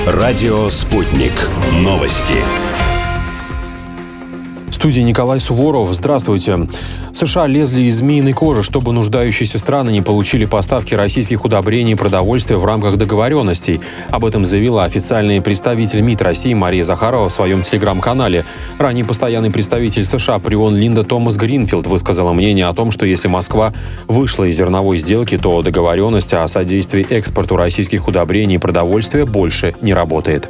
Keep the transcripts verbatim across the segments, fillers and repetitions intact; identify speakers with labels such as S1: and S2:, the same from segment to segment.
S1: Радио «Спутник». Новости.
S2: В студии Николай Суворов. Здравствуйте. США лезли из змеиной кожи, чтобы нуждающиеся страны не получили поставки российских удобрений и продовольствия в рамках договоренностей. Об этом заявила официальный представитель МИД России Мария Захарова в своем телеграм-канале. Ранее постоянный представитель США при ООН Линда Томас Гринфилд высказала мнение о том, что если Москва вышла из зерновой сделки, то договоренность о содействии экспорту российских удобрений и продовольствия больше не работает.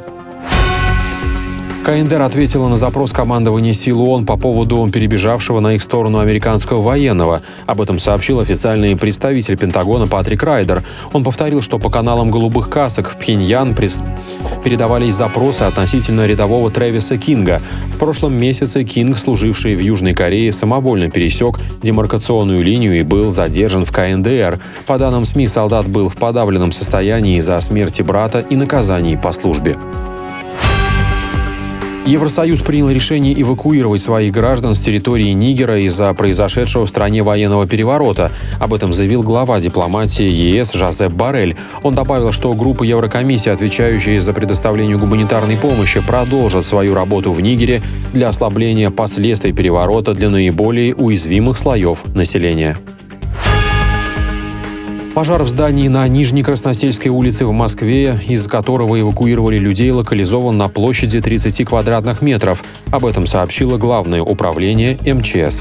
S2: КНДР ответила на запрос командования сил ООН по поводу перебежавшего на их сторону американского военного. Об этом сообщил официальный представитель Пентагона Патрик Райдер. Он повторил, что по каналам «Голубых касок» в Пхеньян прес... передавались запросы относительно рядового Трэвиса Кинга. В прошлом месяце Кинг, служивший в Южной Корее, самовольно пересек демаркационную линию и был задержан в КНДР. По данным СМИ, солдат был в подавленном состоянии из-за смерти брата и наказаний по службе. Евросоюз принял решение эвакуировать своих граждан с территории Нигера из-за произошедшего в стране военного переворота. Об этом заявил глава дипломатии ЕС Жозеп Боррель. Он добавил, что группа Еврокомиссии, отвечающая за предоставление гуманитарной помощи, продолжит свою работу в Нигере для ослабления последствий переворота для наиболее уязвимых слоев населения. Пожар в здании на Нижней Красносельской улице в Москве, из которого эвакуировали людей, локализован на площади тридцати квадратных метров. Об этом сообщило Главное управление эм че эс.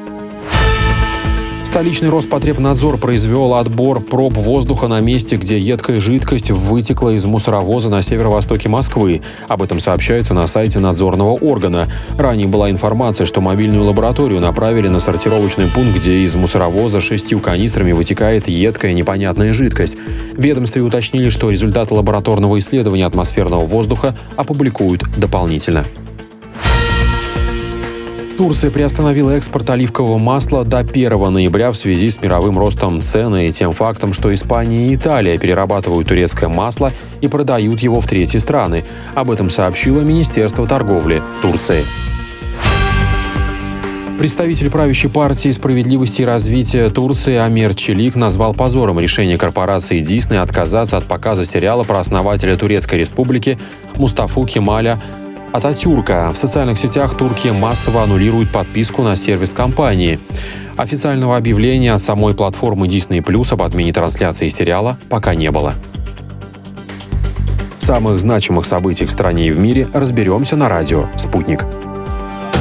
S2: Столичный Роспотребнадзор произвел отбор проб воздуха на месте, где едкая жидкость вытекла из мусоровоза на северо-востоке Москвы. Об этом сообщается на сайте надзорного органа. Ранее была информация, что мобильную лабораторию направили на сортировочный пункт, где из мусоровоза шестью канистрами вытекает едкая непонятная жидкость. В ведомстве уточнили, что результаты лабораторного исследования атмосферного воздуха опубликуют дополнительно. Турция приостановила экспорт оливкового масла до первого ноября в связи с мировым ростом цен и тем фактом, что Испания и Италия перерабатывают турецкое масло и продают его в третьи страны. Об этом сообщило Министерство торговли Турции. Представитель правящей партии «Справедливости и развития Турции» Амир Челик назвал позором решение корпорации Disney отказаться от показа сериала про основателя Турецкой республики Мустафу Кемаля Ататюрка. В социальных сетях Турция массово аннулирует подписку на сервис компании. Официального объявления от самой платформы Disney Plus об отмене трансляции сериала пока не было. В самых значимых событиях в стране и в мире разберемся на радио «Спутник».